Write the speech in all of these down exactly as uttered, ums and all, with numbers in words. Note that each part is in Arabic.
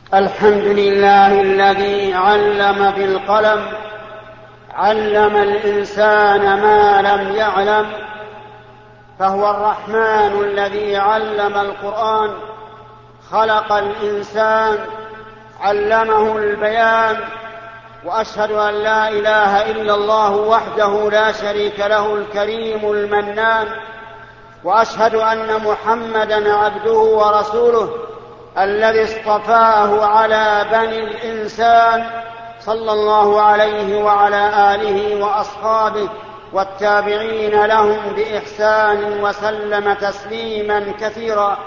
الحمد لله الذي علم بالقلم، علم الإنسان ما لم يعلم، فهو الرحمن الذي علم القرآن، خلق الإنسان، علمه البيان. وأشهد أن لا إله إلا الله وحده لا شريك له الكريم المنان، وأشهد أن محمدًا عبده ورسوله الذي اصطفاه على بني الإنسان، صلى الله عليه وعلى آله وأصحابه والتابعين لهم بإحسان وسلم تسليما كثيرا.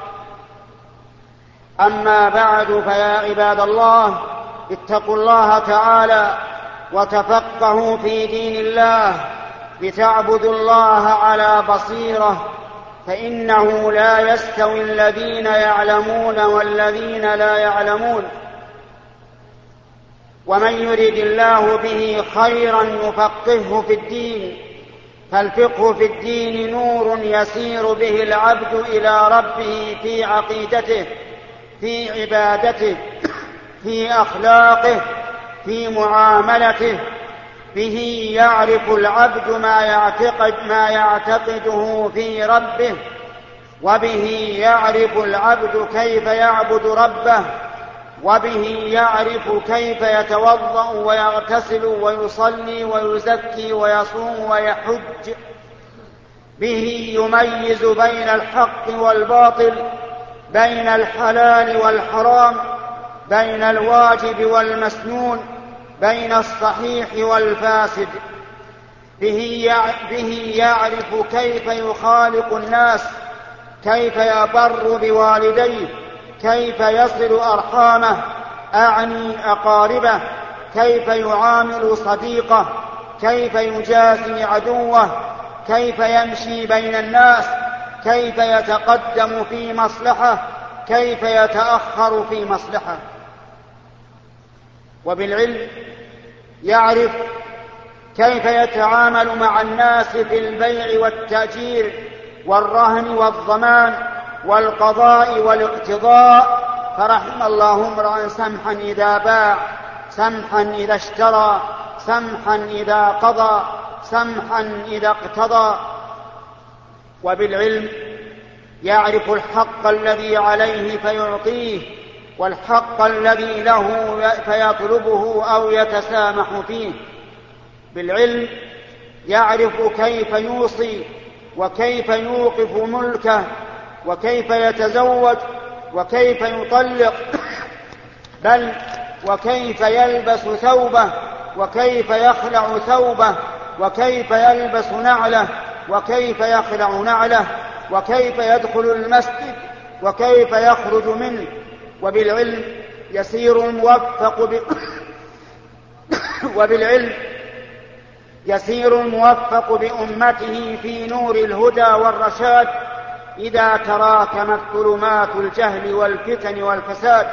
أما بعد، فيا عباد الله، اتقوا الله تعالى وتفقهوا في دين الله لتعبدوا الله على بصيرة، فإنه لا يستوي الذين يعلمون والذين لا يعلمون. ومن يرد الله به خيرا يفقهه في الدين، فالفقه في الدين نور يسير به العبد إلى ربه في عقيدته، في عبادته، في أخلاقه، في معاملته. به يعرف العبد ما يعتقد ما يعتقده في ربه، وبه يعرف العبد كيف يعبد ربه، وبه يعرف كيف يتوضأ ويغتسل ويصلي ويزكي ويصوم ويحج. به يميز بين الحق والباطل، بين الحلال والحرام، بين الواجب والمسنون، بين الصحيح والفاسد. به يعرف كيف يخالق الناس، كيف يبر بوالديه، كيف يصل أرحامه، أعني أقاربه، كيف يعامل صديقه، كيف يجازي عدوه، كيف يمشي بين الناس، كيف يتقدم في مصلحة، كيف يتأخر في مصلحة. وبالعلم يعرف كيف يتعامل مع الناس في البيع والتأجير والرهن والضمان والقضاء والاقتضاء. فرحم الله امرأ سمحا إذا باع، سمحا إذا اشترى، سمحا إذا قضى، سمحا إذا اقتضى. وبالعلم يعرف الحق الذي عليه فيعطيه، والحق الذي له فيطلبه أو يتسامح فيه. بالعلم يعرف كيف يوصي، وكيف يوقف ملكه، وكيف يتزوج، وكيف يطلق، بل وكيف يلبس ثوبه، وكيف يخلع ثوبه، وكيف يلبس نعله، وكيف يخلع نعله، وكيف يدخل المسجد، وكيف يخرج منه. وبالعلم يسير الموفق ب... وبالعلم يسير الموفق بأمته في نور الهدى والرشاد إذا تراكمت ظلمات الجهل والفتن والفساد،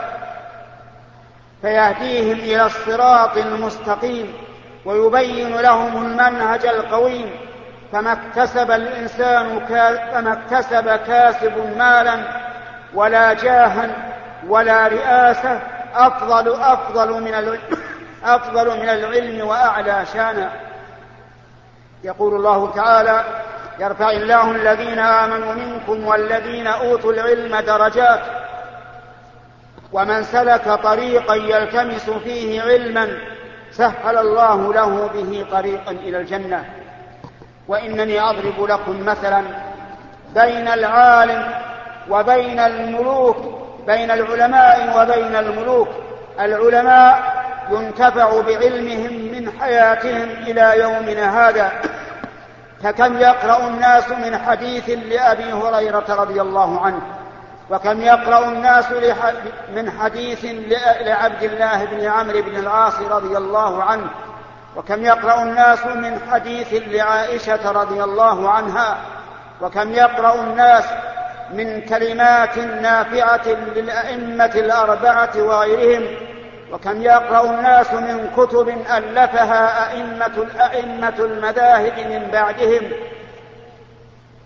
فيهديهم إلى الصراط المستقيم ويبين لهم المنهج القويم. فما اكتسب الإنسان كا... فما اكتسب كاسب مالا ولا جاها ولا رئاسة أفضل أفضل من العلم أفضل من العلم وأعلى شانا. يقول الله تعالى: يرفع الله الذين آمنوا منكم والذين أوتوا العلم درجات. ومن سلك طريقا يلتمس فيه علما سهل الله له به طريقا إلى الجنة. وإنني أضرب لكم مثلا بين العالم وبين الملوك، بين العلماء وبين الملوك. العلماء ينتفع بعلمهم من حياتهم إلى يومنا هذا، فكم يقرأ الناس من حديث لأبي هريرة رضي الله عنه، وكم يقرأ الناس من حديث لعبد الله بن عمرو بن العاص رضي الله عنه، وكم يقرأ الناس من حديث لعائشة رضي الله عنها، وكم يقرأ الناس من كلمات نافعة للأئمة الأربعة وغيرهم، وكم يقرأ الناس من كتب ألفها أئمة الأئمة المذاهب من بعدهم.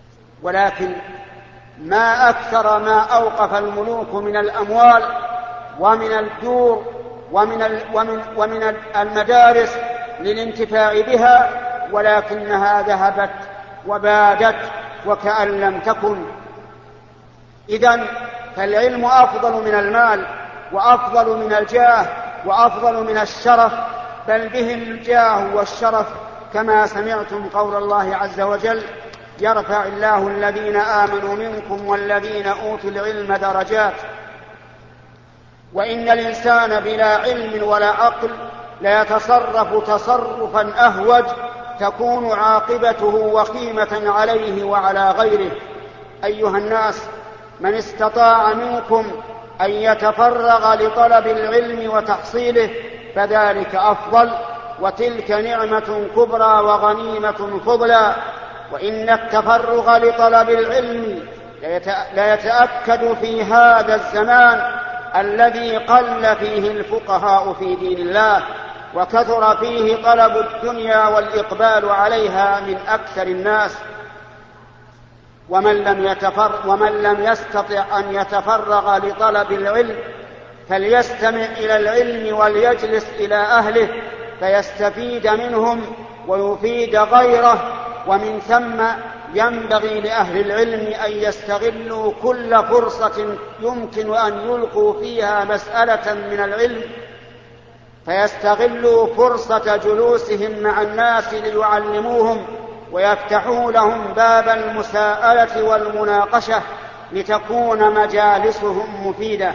ولكن ما أكثر ما أوقف الملوك من الأموال ومن الدور ومن, ومن, ومن المدارس للانتفاع بها، ولكنها ذهبت وبادت وكأن لم تكن. إذن فالعلم أفضل من المال، وأفضل من الجاه، وأفضل من الشرف، بل به الجاه والشرف، كما سمعتم قول الله عز وجل: يرفع الله الذين آمنوا منكم والذين أوتوا العلم درجات. وإن الإنسان بلا علم ولا عقل لا يتصرف تصرفا أهوج تكون عاقبته وخيمة عليه وعلى غيره. أيها الناس، من استطاع منكم أن يتفرغ لطلب العلم وتحصيله فذلك أفضل، وتلك نعمة كبرى وغنيمة فضلى. وإن التفرغ لطلب العلم لا يتأكد في هذا الزمان الذي قل فيه الفقهاء في دين الله، وكثر فيه طلب الدنيا والإقبال عليها من أكثر الناس. ومن لم, يتفر ومن لم يستطع أن يتفرغ لطلب العلم فليستمع إلى العلم وليجلس إلى أهله فيستفيد منهم ويفيد غيره. ومن ثم ينبغي لأهل العلم أن يستغلوا كل فرصة يمكن أن يلقوا فيها مسألة من العلم، فيستغلوا فرصة جلوسهم مع الناس ليعلموهم ويفتحوا لهم باب المساءلة والمناقشة لتكون مجالسهم مفيدة.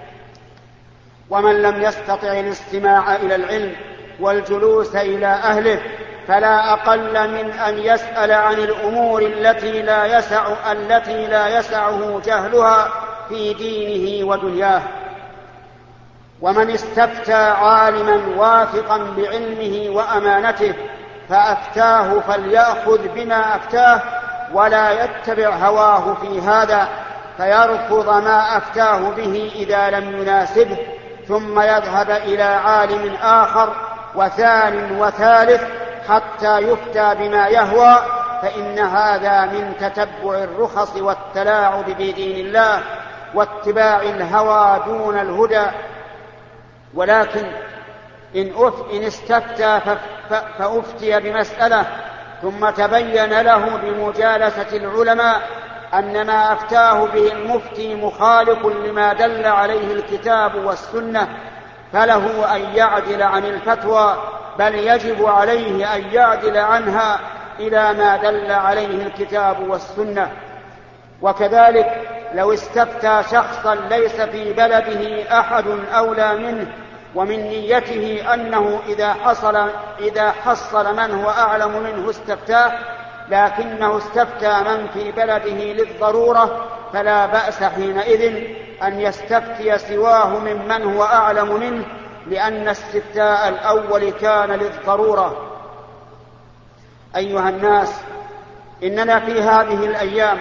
ومن لم يستطع الاستماع إلى العلم والجلوس إلى أهله فلا أقل من أن يسأل عن الأمور التي لا يسع التي لا يسعه جهلها في دينه ودنياه. ومن استفتى عالما واثقا بعلمه وأمانته فأفتاه فليأخذ بما أفتاه ولا يتبع هواه في هذا فيرفض ما أفتاه به إذا لم يناسبه، ثم يذهب إلى عالم آخر وثان وثالث حتى يفتى بما يهوى، فإن هذا من تتبع الرخص والتلاعب بدين الله واتباع الهوى دون الهدى. ولكن إن, أف... إن استفتى فأفتي بمسألة ثم تبين له بمجالسة العلماء أن ما أفتاه به المفتي مخالف لما دل عليه الكتاب والسنة، فله أن يعدل عن الفتوى، بل يجب عليه أن يعدل عنها إلى ما دل عليه الكتاب والسنة. وكذلك لو استفتى شخصا ليس في بلده أحد أولى منه، ومن نيته أنه إذا حصل, إذا حصل من هو أعلم منه استفتاه، لكنه استفتى من في بلده للضرورة، فلا بأس حينئذ أن يستفتي سواه ممن هو أعلم منه، لأن استفتاء الأول كان للضرورة. أيها الناس، إننا في هذه الأيام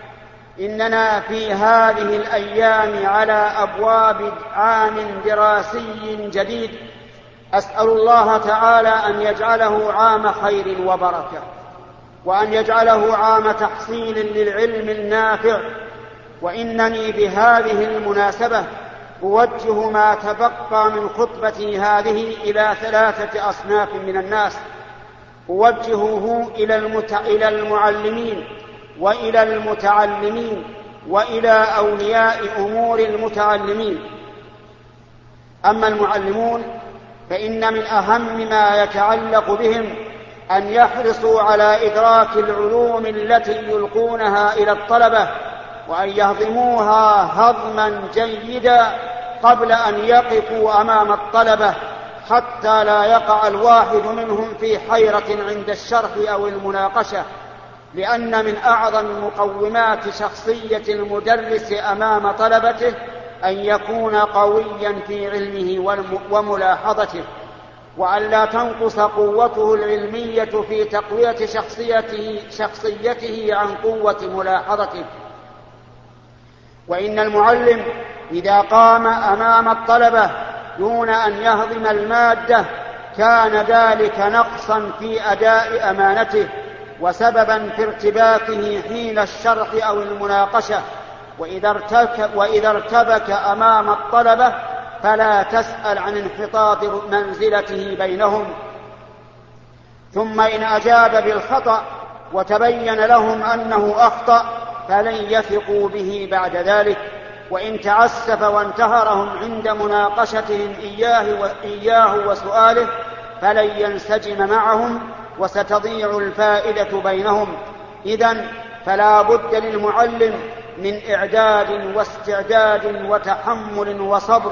إننا في هذه الأيام على أبواب عام دراسي جديد، أسأل الله تعالى أن يجعله عام خير وبركة، وأن يجعله عام تحصيل للعلم النافع. وإنني بهذه المناسبة أوجه ما تبقى من خطبتي هذه إلى ثلاثة أصناف من الناس، أوجهه إلى المعلمين وإلى المتعلمين وإلى أولياء أمور المتعلمين. أما المعلمون فإن من أهم ما يتعلق بهم أن يحرصوا على إدراك العلوم التي يلقونها إلى الطلبة، وأن يهضموها هضما جيدا قبل أن يقفوا أمام الطلبة، حتى لا يقع الواحد منهم في حيرة عند الشرح أو المناقشة، لأن من أعظم مقومات شخصية المدرس أمام طلبته أن يكون قويا في علمه وملاحظته، وأن لا تنقص قوته العلمية في تقوية شخصيته, شخصيته عن قوة ملاحظته. وإن المعلم إذا قام أمام الطلبة دون أن يهضم المادة كان ذلك نقصا في أداء أمانته وسببا في ارتباكه حين الشرح أو المناقشة. وإذا ارتبك, وإذا ارتبك أمام الطلبة فلا تسأل عن انحطاط منزلته بينهم. ثم إن أجاب بالخطأ وتبين لهم أنه أخطأ فلن يثقوا به بعد ذلك. وإن تعسف وانتهرهم عند مناقشتهم إياه, وإياه وسؤاله فلن ينسجم معهم وستضيع الفائدة بينهم. إذن فلا بد للمعلم من إعداد واستعداد وتحمل وصبر.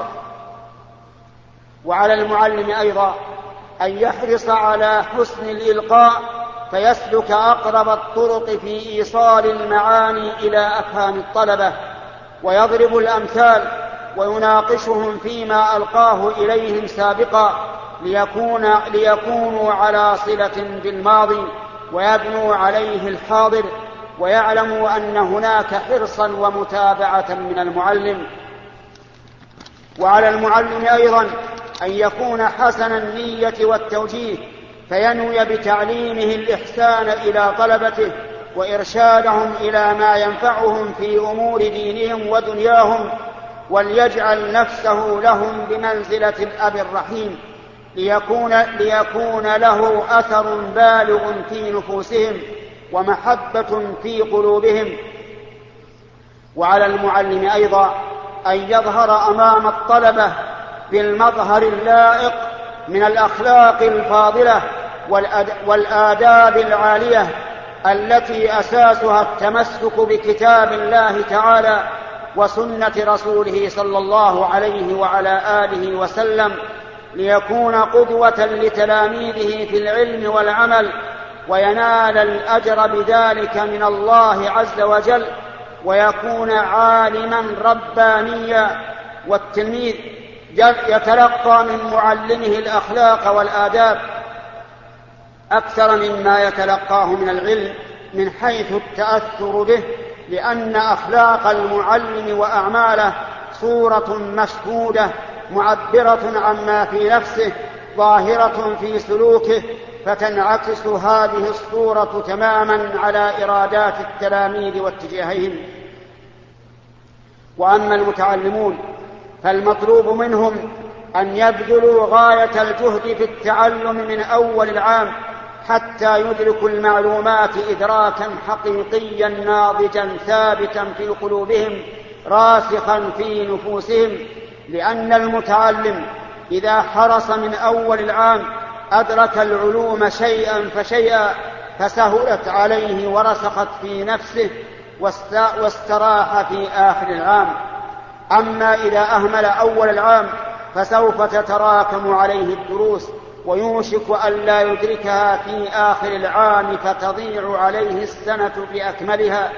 وعلى المعلم أيضا أن يحرص على حسن الإلقاء فيسلك أقرب الطرق في إيصال المعاني إلى أفهام الطلبة، ويضرب الأمثال ويناقشهم فيما ألقاه إليهم سابقا ليكون ليكونوا على صلة بالماضي ويبنوا عليه الحاضر، ويعلموا أن هناك حرصا ومتابعة من المعلم. وعلى المعلم أيضا أن يكون حسن النية والتوجيه فينوي بتعليمه الإحسان إلى طلبته وإرشادهم إلى ما ينفعهم في أمور دينهم ودنياهم، وليجعل نفسه لهم بمنزلة الأب الرحيم ليكون, ليكون له أثر بالغ في نفوسهم ومحبة في قلوبهم. وعلى المعلم أيضا أن يظهر أمام الطلبة بالمظهر اللائق من الأخلاق الفاضلة والآداب العالية التي أساسها التمسك بكتاب الله تعالى وسنة رسوله صلى الله عليه وعلى آله وسلم، ليكون قدوة لتلاميذه في العلم والعمل وينال الأجر بذلك من الله عز وجل، ويكون عالما ربانيا. والتلميذ يتلقى من معلمه الأخلاق والآداب أكثر مما يتلقاه من العلم من حيث التأثر به، لأن أخلاق المعلم وأعماله صورة مشهودة معبرة عما في نفسه ظاهرة في سلوكه، فتنعكس هذه الصورة تماما على إرادات التلاميذ واتجاههم. وأما المتعلمون فالمطلوب منهم أن يبذلوا غاية الجهد في التعلم من أول العام حتى يدركوا المعلومات إدراكا حقيقيا ناضجا ثابتا في قلوبهم راسخا في نفوسهم، لأن المتعلم إذا حرص من أول العام أدرك العلوم شيئا فشيئا فسهلت عليه ورسخت في نفسه واستراح في آخر العام. أما إذا أهمل أول العام فسوف تتراكم عليه الدروس ويوشك أن لا يدركها في آخر العام فتضيع عليه السنة بأكملها.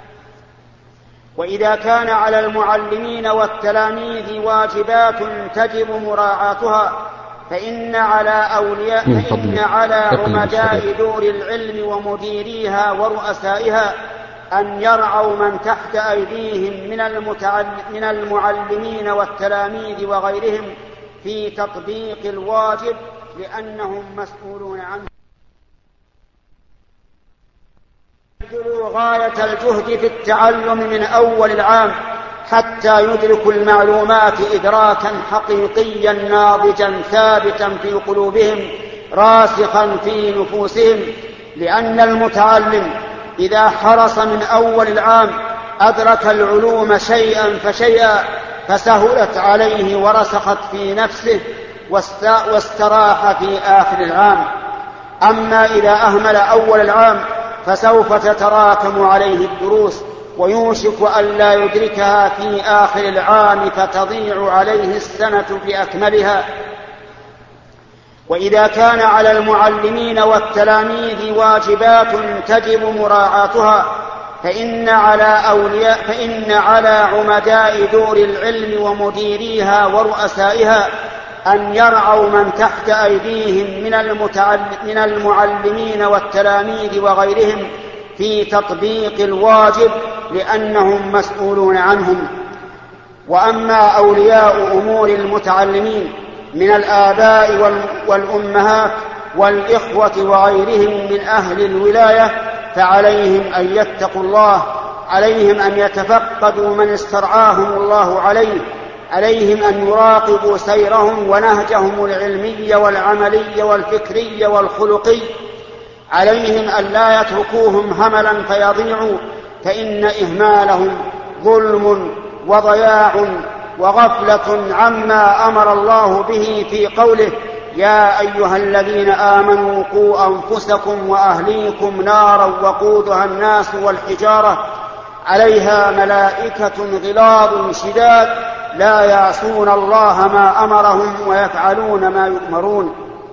وإذا كان على المعلمين والتلاميذ واجبات تجب مراعاتها فإن على أولياء فإن على عمداء دور العلم ومديريها ورؤسائها أن يرعوا من تحت أيديهم من المعلمين والتلاميذ وغيرهم في تطبيق الواجب لأنهم مسؤولون عنه. يبذلوا غاية الجهد في التعلم من أول العام حتى يدركوا المعلومات إدراكا حقيقيا ناضجا ثابتا في قلوبهم راسخا في نفوسهم، لأن المتعلم إذا حرص من أول العام أدرك العلوم شيئا فشيئا فسهلت عليه ورسخت في نفسه واستراح في آخر العام. أما إذا أهمل أول العام فسوف تتراكم عليه الدروس ويوشك أن لا يدركها في آخر العام فتضيع عليه السنة بأكملها. وإذا كان على المعلمين والتلاميذ واجبات تجب مراعاتها فإن على أولياء فإن على عمداء دور العلم ومديريها ورؤسائها أن يرعوا من تحت أيديهم من المعلمين والتلاميذ وغيرهم في تطبيق الواجب لأنهم مسؤولون عنهم. وأما أولياء أمور المتعلمين من الآباء والأمهات والإخوة وغيرهم من أهل الولاية فعليهم أن يتقوا الله، عليهم أن يتفقدوا من استرعاهم الله عليه عليهم أن يراقبوا سيرهم ونهجهم العلمي والعملي والفكري والخلقي. عليهم أن لا يتركوهم هملا فيضيعوا، فإن إهمالهم ظلم وضياع وغفلة عما أمر الله به في قوله: يا أيها الذين آمنوا قوا أنفسكم وأهليكم نارا وقودها الناس والحجارة عليها ملائكة غلاظ شداد لا يعصون الله ما أمرهم ويفعلون ما يؤمرون.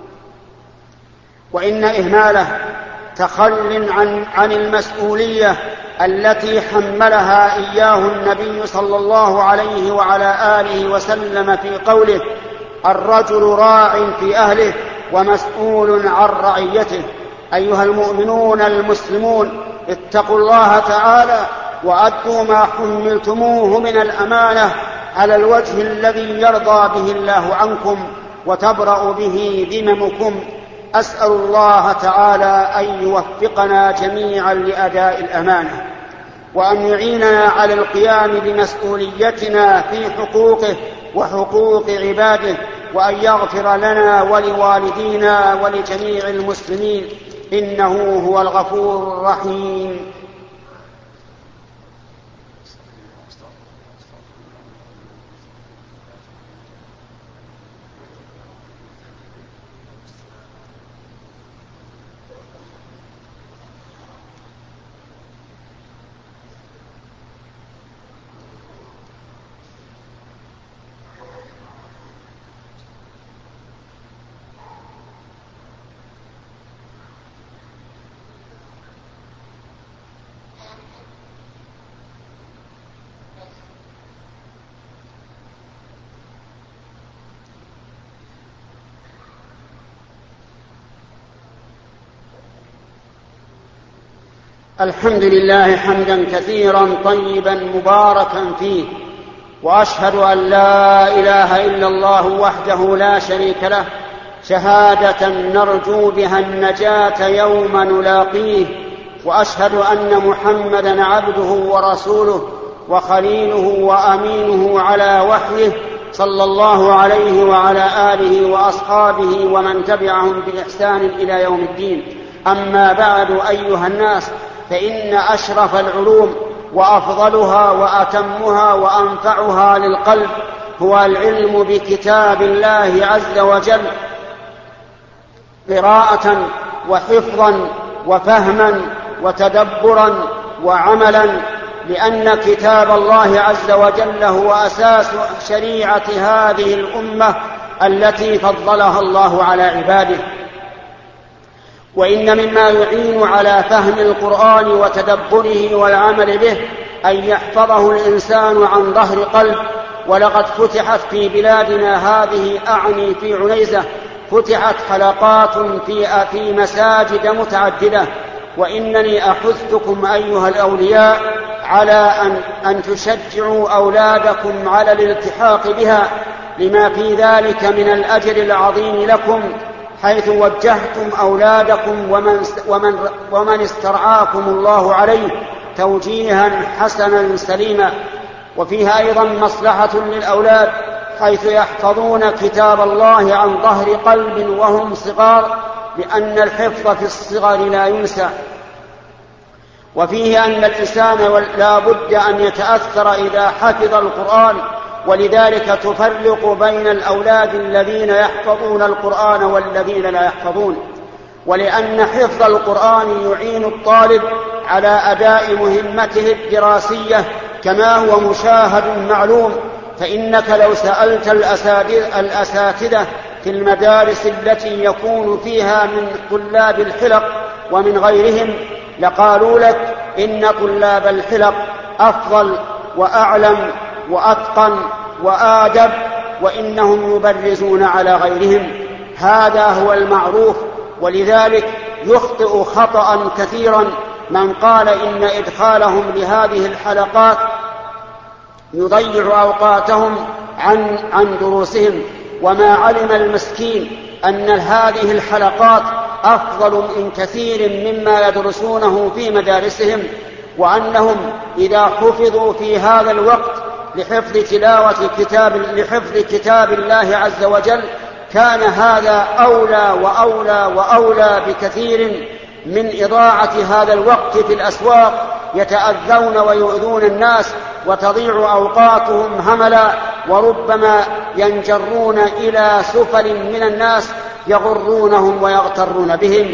وإن إهماله تخل عن, عن المسؤولية التي حملها إياه النبي صلى الله عليه وعلى آله وسلم في قوله: الرجل راع في أهله ومسؤول عن رعيته. أيها المؤمنون المسلمون، اتقوا الله تعالى وأدوا ما حملتموه من الأمانة على الوجه الذي يرضى به الله عنكم وتبرأ به ذممكم. أسأل الله تعالى أن يوفقنا جميعا لأداء الأمانة، وأن يعيننا على القيام بمسؤوليتنا في حقوقه وحقوق عباده، وأن يغفر لنا ولوالدينا ولجميع المسلمين، إنه هو الغفور الرحيم. الحمد لله حمدا كثيرا طيبا مباركا فيه، وأشهد أن لا إله إلا الله وحده لا شريك له شهادة نرجو بها النجاة يوم نلاقيه، وأشهد أن محمدا عبده ورسوله وخليله وأمينه على وحيه صلى الله عليه وعلى آله وأصحابه ومن تبعهم بإحسان إلى يوم الدين. أما بعد، أيها الناس، فإن أشرف العلوم وأفضلها وأتمها وأنفعها للقلب هو العلم بكتاب الله عز وجل، قراءة وحفظا وفهما وتدبرا وعملا، لأن كتاب الله عز وجل هو أساس شريعة هذه الأمة التي فضلها الله على عباده. وإن مما يعين على فهم القرآن وتدبره والعمل به أن يحفظه الإنسان عن ظهر قلب. ولقد فتحت في بلادنا هذه، أعني في عنيزة، فتحت حلقات في, في مساجد متعددة، وإنني أحثكم أيها الأولياء على أن, أن تشجعوا أولادكم على الالتحاق بها، لما في ذلك من الأجر العظيم لكم، حيث وجهتم أولادكم ومن, ومن, ومن استرعاكم الله عليه توجيها حسنا سليما. وفيها أيضا مصلحة للأولاد، حيث يحفظون كتاب الله عن ظهر قلب وهم صغار، لأن الحفظ في الصغر لا ينسى. وفيه أن الإنسان لا بد أن يتأثر إذا حفظ القرآن، ولذلك تفرق بين الأولاد الذين يحفظون القرآن والذين لا يحفظون. ولأن حفظ القرآن يعين الطالب على أداء مهمته الدراسية كما هو مشاهد معلوم. فإنك لو سألت الأساتذة في المدارس التي يكون فيها من طلاب الحلق ومن غيرهم لقالوا لك إن طلاب الحلق أفضل وأعلم وأتقن وآدب، وإنهم يبرزون على غيرهم. هذا هو المعروف، ولذلك يخطئ خطأ كثيرا من قال إن إدخالهم لهذه الحلقات يضيع أوقاتهم عن, عن دروسهم، وما علم المسكين أن هذه الحلقات أفضل من كثير مما يدرسونه في مدارسهم، وأنهم إذا حفظوا في هذا الوقت لحفظ تلاوة كتاب لحفظ كتاب الله عز وجل كان هذا أولى وأولى وأولى بكثير من إضاعة هذا الوقت في الأسواق يتأذون ويؤذون الناس وتضيع أوقاتهم هملا، وربما ينجرون إلى سفل من الناس يغرونهم ويغترون بهم.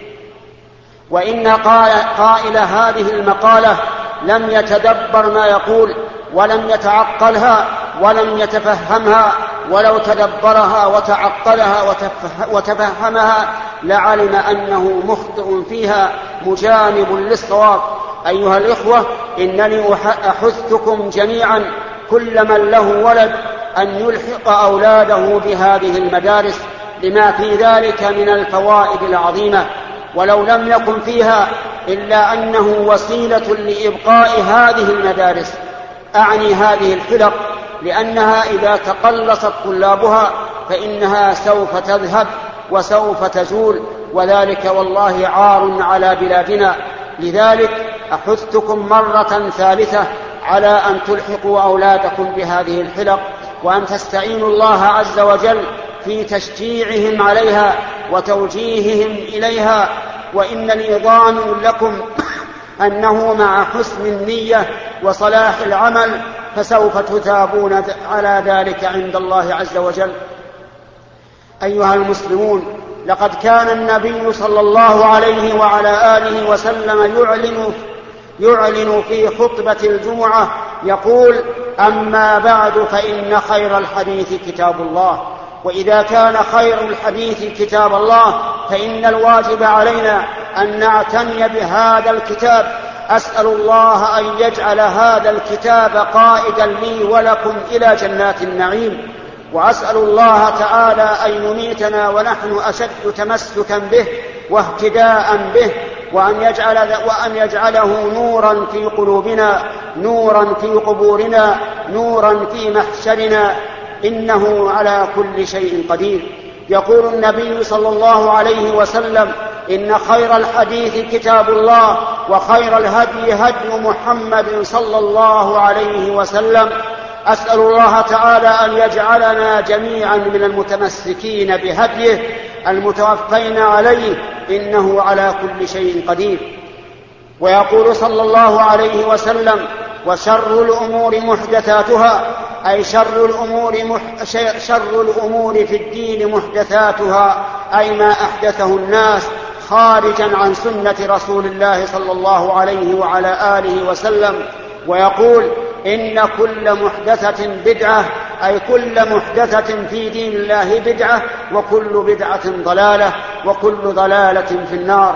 وإن قائل هذه المقالة لم يتدبر ما يقول ولم يتعقلها ولم يتفهمها، ولو تدبرها وتعقلها وتفهمها لعلم أنه مخطئ فيها مجانب للصواب. أيها الإخوة، إنني أحثكم جميعا كل من له ولد أن يلحق أولاده بهذه المدارس لما في ذلك من الفوائد العظيمة، ولو لم يكن فيها إلا أنه وسيلة لإبقاء هذه المدارس، أعني هذه الحلق، لأنها إذا تقلصت طلابها فإنها سوف تذهب وسوف تزول، وذلك والله عار على بلادنا. لذلك أحثكم مرة ثالثة على أن تلحقوا أولادكم بهذه الحلق، وأن تستعينوا الله عز وجل في تشجيعهم عليها وتوجيههم إليها. وإنني ضامن لكم أنه مع حسن النية وصلاح العمل فسوف تثابون على ذلك عند الله عز وجل. أيها المسلمون، لقد كان النبي صلى الله عليه وعلى آله وسلم يعلن, يعلن في خطبة الجمعة يقول: أما بعد فإن خير الحديث كتاب الله. وإذا كان خير الحديث كتاب الله فإن الواجب علينا أن نعتني بهذا الكتاب. أسأل الله أن يجعل هذا الكتاب قائدا لي ولكم إلى جنات النعيم، وأسأل الله تعالى أن يميتنا ونحن أشد تمسكا به واهتداء به، وأن, يجعل وأن يجعله نورا في قلوبنا، نورا في قبورنا، نورا في محشرنا، إنه على كل شيء قدير. يقول النبي صلى الله عليه وسلم: إن خير الحديث كتاب الله، وخير الهدي هدي محمد صلى الله عليه وسلم. أسأل الله تعالى أن يجعلنا جميعا من المتمسكين بهديه المتوفين عليه، إنه على كل شيء قدير. ويقول صلى الله عليه وسلم: وشر الأمور محدثاتها، أي شر الأمور, مح... شر الأمور في الدين محدثاتها، أي ما أحدثه الناس خارجا عن سنة رسول الله صلى الله عليه وعلى آله وسلم. ويقول: إن كل محدثة بدعة، أي كل محدثة في دين الله بدعة، وكل بدعة ضلالة، وكل ضلالة في النار.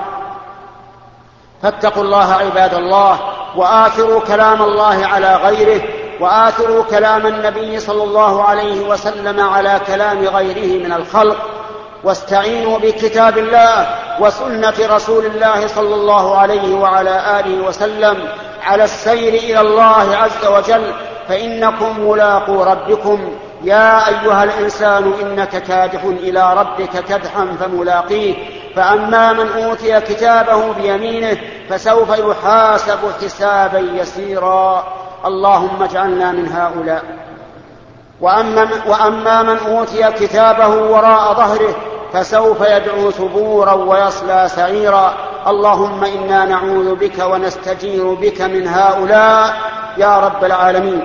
فاتقوا الله عباد الله، وآثروا كلام الله على غيره، وآثروا كلام النبي صلى الله عليه وسلم على كلام غيره من الخلق، واستعينوا بكتاب الله وسنة رسول الله صلى الله عليه وعلى آله وسلم على السير إلى الله عز وجل، فإنكم ملاقو ربكم. يا أيها الإنسان إنك كادح إلى ربك كدحا فملاقيه. فأما من أوتي كتابه بيمينه فسوف يحاسب حسابا يسيرا. اللهم اجعلنا من هؤلاء. وأما, وأما من أوتي كتابه وراء ظهره فسوف يدعو ثبورا ويصلى سعيرا. اللهم إنا نعوذ بك ونستجير بك من هؤلاء يا رب العالمين.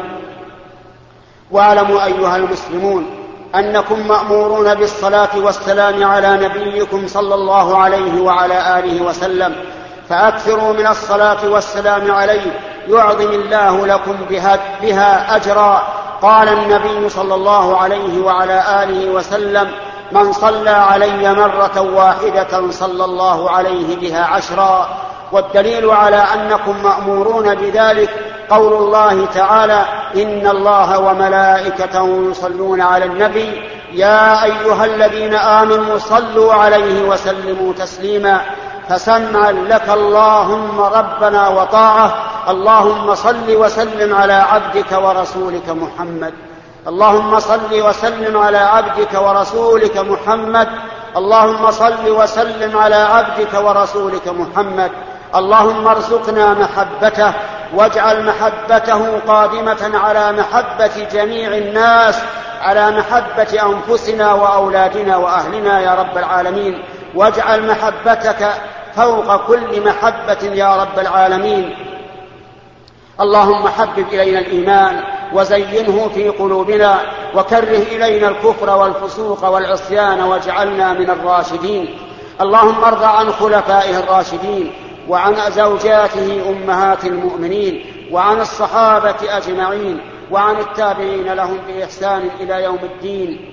واعلموا أيها المسلمون أنكم مأمورون بالصلاة والسلام على نبيكم صلى الله عليه وعلى آله وسلم، فأكثروا من الصلاة والسلام عليه يعظم الله لكم بها, بها أجرا. قال النبي صلى الله عليه وعلى آله وسلم: من صلى علي مرة واحدة صلى الله عليه بها عشرا. والدليل على أنكم مأمورون بذلك قول الله تعالى: إن الله وملائكته يصلون على النبي يا أيها الذين آمنوا صلوا عليه وسلموا تسليما. فسمعا لك اللهم ربنا وطاعة. اللهم صل وسلم على عبدك ورسولك محمد. اللهم صل وسلم على عبدك ورسولك محمد. اللهم صل وسلم على عبدك ورسولك محمد. اللهم ارزقنا محبته واجعل محبته قادمة على محبة جميع الناس، على محبة أنفسنا وأولادنا وأهلنا يا رب العالمين. واجعل محبتك فوق كل محبة يا رب العالمين. اللهم حبب إلينا الإيمان وزينه في قلوبنا، وكره إلينا الكفر والفسوق والعصيان واجعلنا من الراشدين. اللهم ارض عن خلفائه الراشدين، وعن زوجاته أمهات المؤمنين، وعن الصحابة أجمعين، وعن التابعين لهم بإحسان إلى يوم الدين.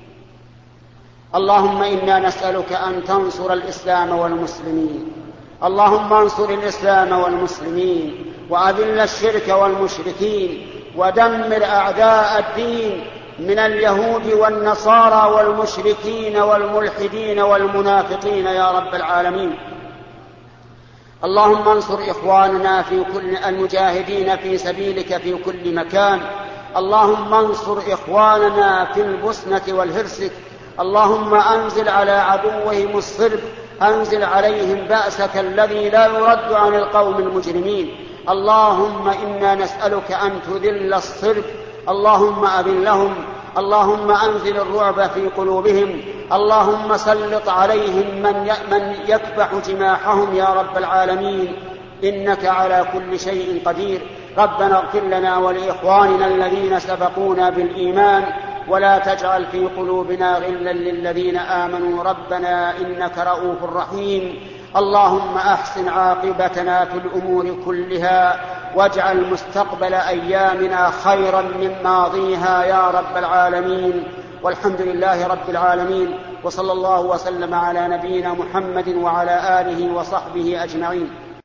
اللهم إنا نسألك أن تنصر الإسلام والمسلمين، اللهم انصر الإسلام والمسلمين، وأذل الشرك والمشركين، ودمر أعداء الدين من اليهود والنصارى والمشركين والملحدين والمنافقين يا رب العالمين. اللهم انصر إخواننا في كل المجاهدين في سبيلك في كل مكان. اللهم انصر إخواننا في البوسنة والهرسك. اللهم أنزل على عدوهم الصرب، أنزل عليهم بأسك الذي لا يرد عن القوم المجرمين. اللهم إنا نسألك أن تذل الصرب، اللهم أذلهم، اللهم أنزل الرعب في قلوبهم، اللهم سلط عليهم من يكبح جماحهم يا رب العالمين، إنك على كل شيء قدير. ربنا اغفر لنا ولإخواننا الذين سبقونا بالإيمان، ولا تجعل في قلوبنا غلا للذين آمنوا ربنا إنك رؤوف رحيم. اللهم أحسن عاقبتنا في الأمور كلها، واجعل مستقبل أيامنا خيرا من ماضيها يا رب العالمين. والحمد لله رب العالمين، وصلى الله وسلم على نبينا محمد وعلى آله وصحبه أجمعين.